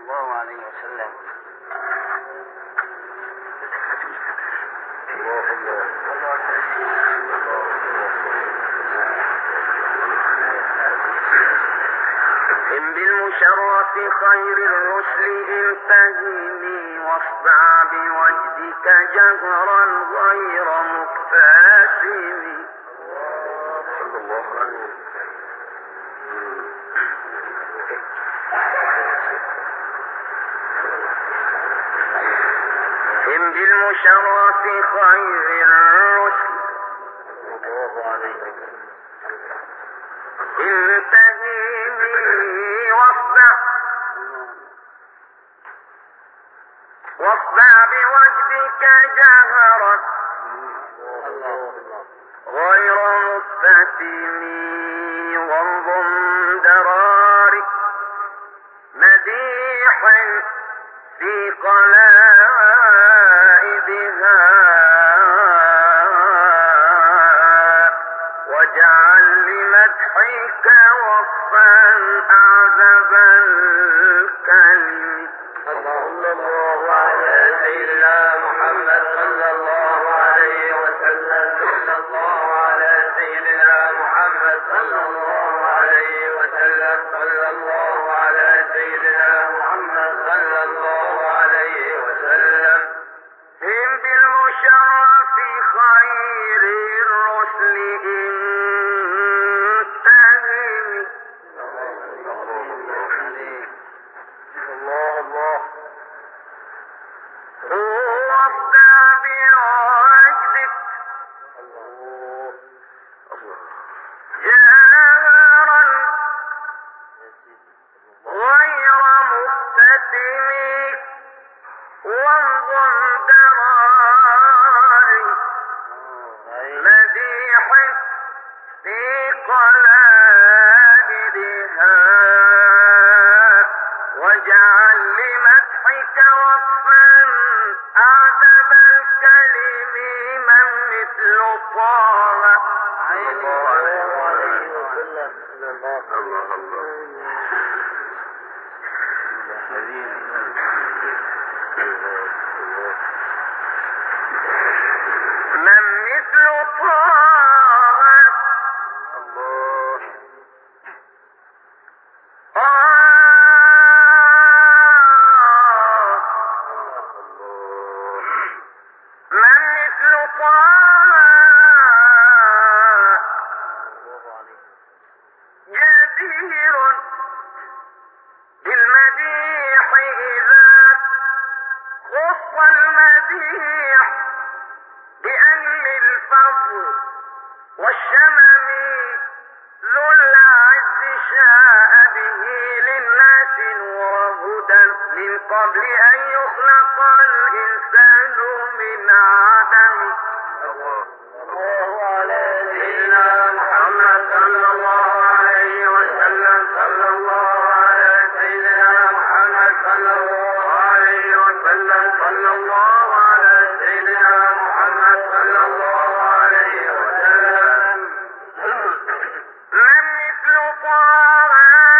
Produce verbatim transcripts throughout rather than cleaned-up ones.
الله عليه وسلم. إن بالمشرف خير الرسل انتهني واصدع بوجدك جهرا غير مكتاسم. صلى الله عليه وسلم. إن بالمشرف خير الرسل انتهني واصدع واصدع بوجدك جهرا غير مستتم وانظم دراري مديح في قلائدها واجعل لمدحك وصفا أعذب الكلم. صلى الله على سيدنا محمد صلى الله عليه وسلم. صلى الله على سيدنا محمد صلى الله عليه وسلم. صلى الله على سيدنا محمد صلى الله عليه وسلم. هم بالمشرف خير الرسل انتهي. الله الله واصدع بوجدك جهرا غير مستتم وانظم دراري مديح في قلائدها واجعل لمدحك وصفا أعذب الكلم من مثل طه. الله الله من مثل طه. جدير بالمديح إذا خص المديح بأهل الفضل والشمم ذو العز شاء به للناس نور هدى من قبل أن يخلق الإنسان من عدم. الله على سيدنا محمد صلى الله عليه وسلم. صلى الله على سيدنا محمد صلى الله عليه وسلم. صلى الله على سيدنا محمد صلى الله عليه وسلم. من مثل طه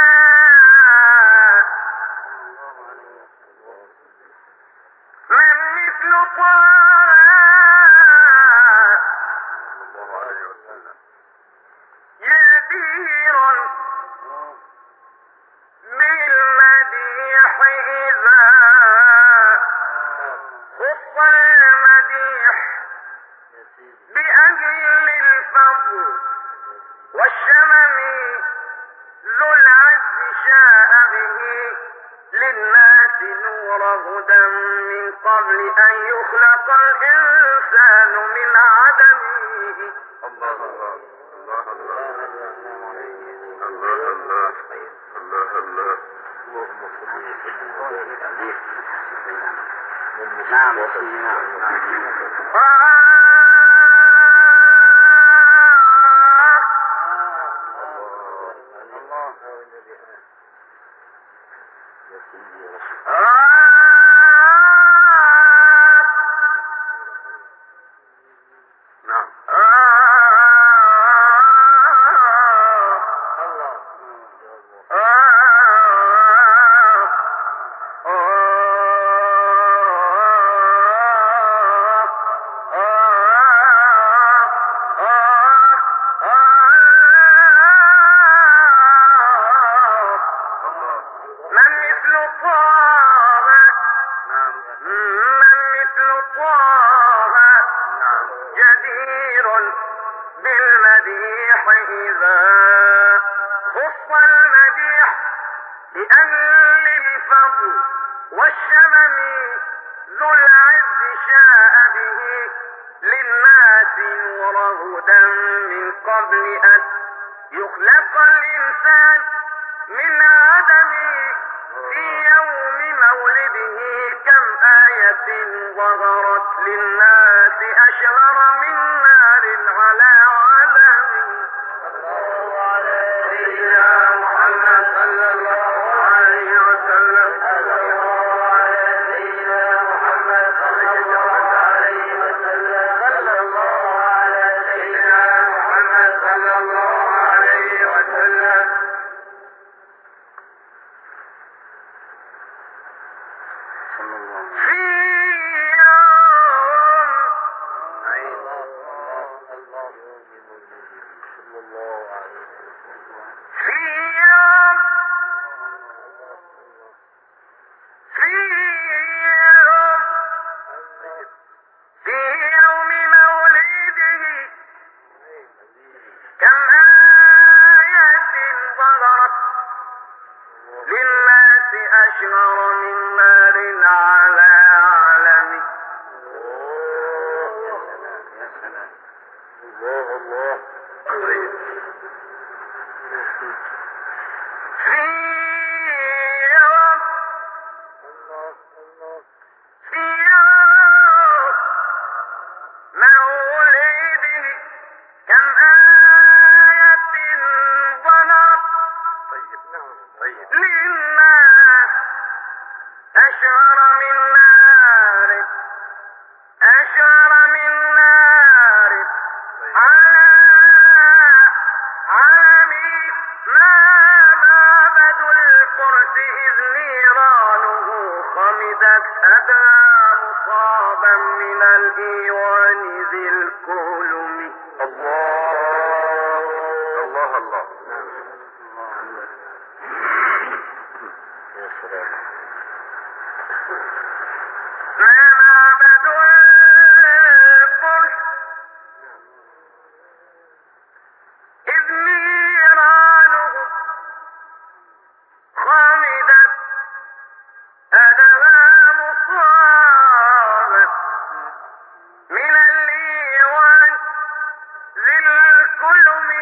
من مثل طه جدير بالمديح إذا خص المديح بأهل الفضل والشمم ذو العز شاء به للناس نور هدى من قبل أن يخلق الإنسان من عدمه. الله الله الله الله الله الله الله الله. اللهم صل وسلم وبارك عليه. نعم نعم طه من مثل طه جدير بالمديح إذا خص المديح بأهل الفضل والشمم ذو العز شاء به للناس نور هدى من قبل أن يخلق الإنسان من عدم في يوم مولده كم آية ظهرت للناس أشهر من نار على علم. سيدنا محمد صلى الله عليه وسلم. سيدنا محمد صلى الله عليه وسلم. صلى الله على سيدنا محمد صلى الله عليه وسلم. في يوم في يوم في يوم في يوم مولده كم آية ظهرت للناس أشهر من نار على علم. الله الله في يوم في يوم مولده كم آية ظهرت للناس أشهر من نار أشهر من نار على علمي ما معبد الفرس إذ نيرانه خمدت أدى مصابا من الإيوان ذي الكلم. الله الله الله يا سلام. ما معبد الفرس إذ نيرانه خامدت أدبا مصابت من الإيوان ذي الكلم.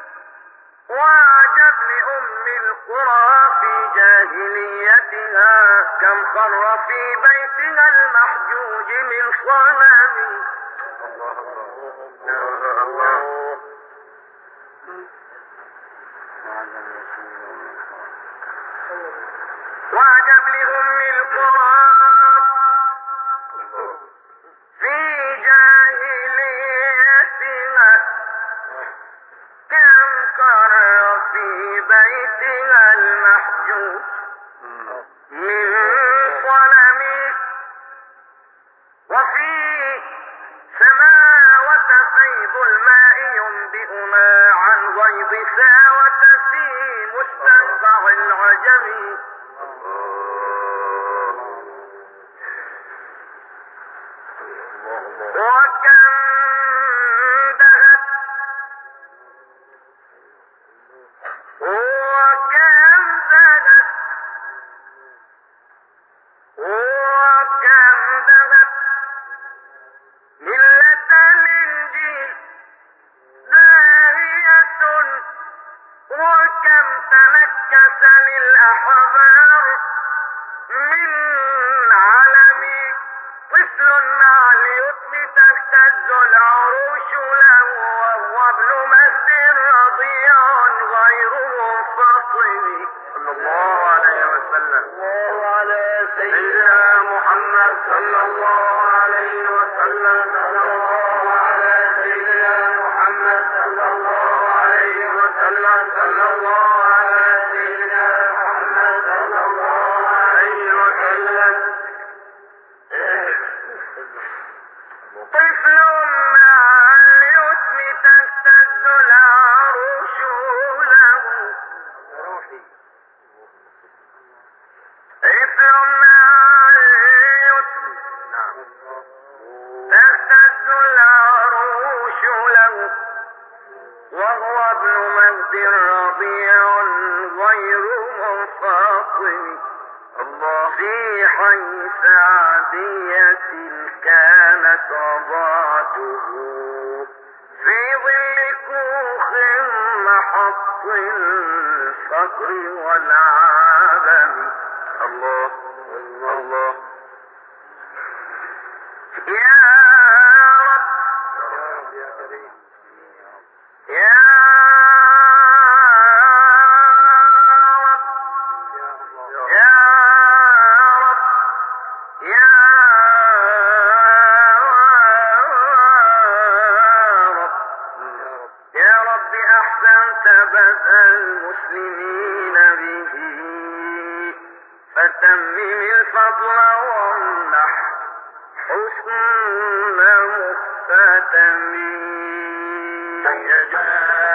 وعجب لأم القرى في جاهليتها كم خر في بيتها المحجوج من صنم. الله الله وعجب لأم القرى في جاهليتها كم خر في بيتها المحجوج من صنم. وفي سماوة فيض الماء ينبئنا عن غيظ ساوة في مستنقع العجم. وكم دهت وكم دهت وكم دهت ملة الإنجيل زاهية وكم تنكس للأحبار من علم. طفل مع اليتم تهتز العروش له وهو ابن مهد رضيع غير منفصل. صلى الله عليه وسلم. الله على سيدنا محمد صلى الله عليه وسلم. صلى الله على سيدنا محمد صلى الله عليه وسلم. صلى الله على سيدنا محمد صلى الله عليه وسلم. طفل مع اليتم تهتز العروش له مثل ما يتلو تهتز العروش له وهو ابن مهد رضيع غير منفصل في حي سعدية كانت رضاعته في ظل كوخ محط الفقر والعدم. الله الله يا رب يا المسلمين به فتمم الفضل وامنح حسن مختتم.